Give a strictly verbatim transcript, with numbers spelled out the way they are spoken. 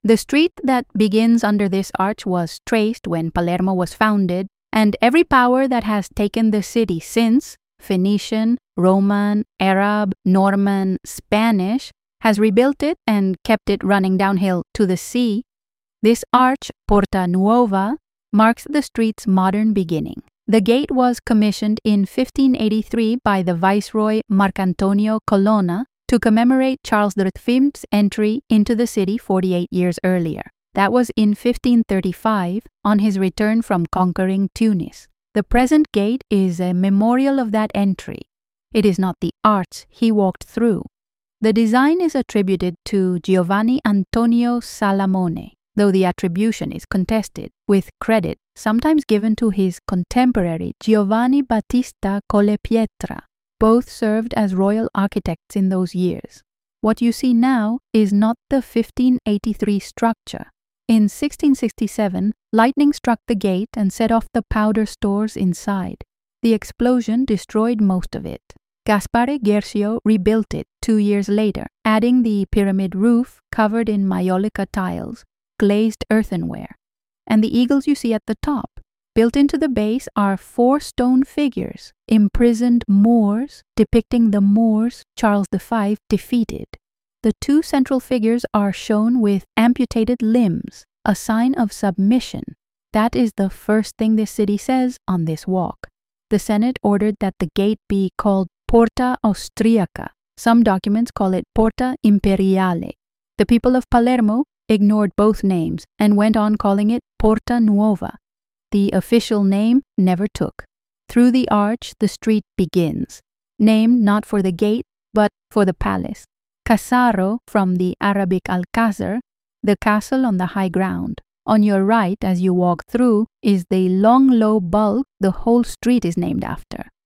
The street that begins under this arch was traced when Palermo was founded, and every power that has taken the city since, Phoenician, Roman, Arab, Norman, Spanish, has rebuilt it and kept it running downhill to the sea. This arch, Porta Nuova, marks the street's modern beginning. The gate was commissioned in fifteen eighty-three by the Viceroy Marcantonio Colonna to commemorate Charles the Fifth's entry into the city forty-eight years earlier. That was in fifteen thirty-five, on his return from conquering Tunis. The present gate is a memorial of that entry. It is not the arch he walked through. The design is attributed to Giovanni Antonio Salamone, though the attribution is contested, with credit sometimes given to his contemporary Giovanni Battista Collepietra. Both served as royal architects in those years. What you see now is not the fifteen eighty-three structure. In sixteen sixty-seven, lightning struck the gate and set off the powder stores inside. The explosion destroyed most of it. Gaspare Guercio rebuilt it two years later, adding the pyramid roof covered in maiolica tiles, glazed earthenware, and the eagles you see at the top. Built into the base are four stone figures, imprisoned Moors, depicting the Moors Charles the Fifth defeated. The two central figures are shown with amputated limbs, a sign of submission. That is the first thing this city says on this walk. The Senate ordered that the gate be called Porta Austriaca. Some documents call it Porta Imperiale. The people of Palermo ignored both names and went on calling it Porta Nuova. The official name never took. Through the arch, the street begins, named not for the gate, but for the palace. Casaro, from the Arabic Alcázar, the castle on the high ground. On your right, as you walk through, is the long, low bulk the whole street is named after.